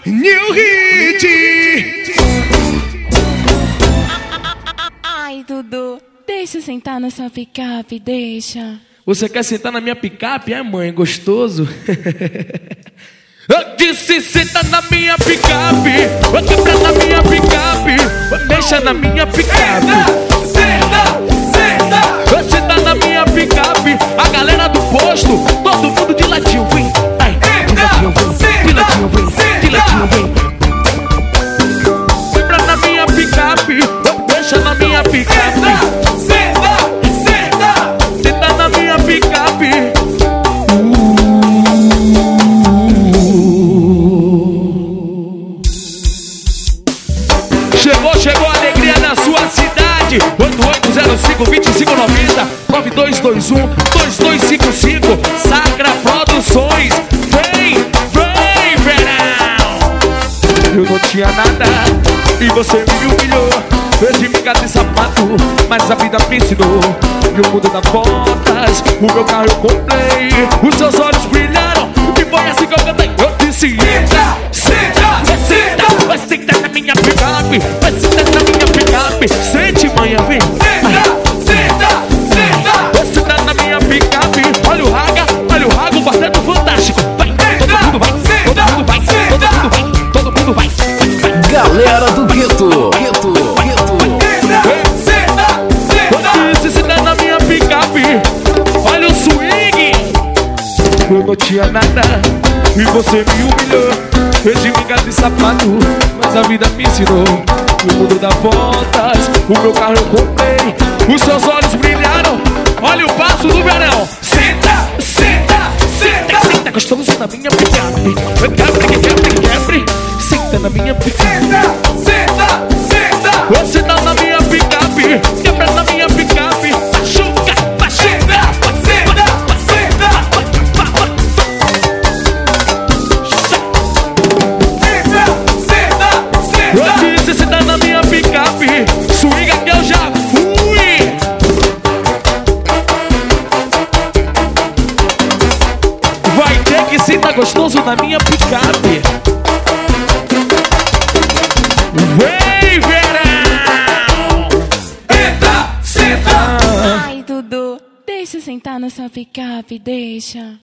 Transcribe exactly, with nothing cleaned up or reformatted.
New Hit. Ai, Dudu, deixa eu sentar na sua picape, deixa. Você quer sentar na minha picape? É, mãe, gostoso? Eu disse senta na minha picape, quebra na minha picape, deixa na minha picape. Senta, senta, senta, senta na minha picape. A galera do posto, todo mundo de ladinho, vem. Ai, de ladinho, vem, de ladinho, vem, de ladinho, vem. Quebra na minha picape, deixa na minha picape. Senta, senta, senta na minha picape. Chegou, chegou a alegria na sua cidade. oito oito zero cinco, dois cinco nove zero, nove dois dois um, dois dois cinco cinco. Sacra Produções. Vem, vem, verão. Eu não tinha nada e você me humilhou. Fez de miga de sapato, mas a vida me ensinou. E o mundo dá voltas, o meu carro eu comprei. Os seus olhos brilharam e foi assim que eu cantei. Eu disse entra, senta, senta, vai sentar na minha picape, vai sentar na minha picape. Sente, manhã, vem. Senta, senta, senta, vai sentar na minha picape. Olha o raga, olha o raga, batendo fantástico. Vai, todo mundo vai, todo mundo vai, todo mundo vai, todo mundo vai. Galera do Gueto, Gueto, Gueto. Senta, senta, se senta na minha picape. Olha o swing. Eu não tinha nada e você me humilhou. Fez de miga de sapato, mas a vida me ensinou. O mundo dá voltas, o meu carro eu comprei. Os seus olhos brilharam, olha o passo do verão. Senta, senta, senta, senta gostoso na minha picape. Quebre, quebre, quebre, senta na minha picape. Senta, senta, senta, senta na minha picape. Quebra na minha picape. Machuca, machuca, senta, senta. Eu disse senta na minha picape. Swinga que eu já fui. Vai ter que sentar gostoso na minha picape. Vem, verão. Entra, senta. Ai, Dudu, deixa eu sentar na sua picape, deixa.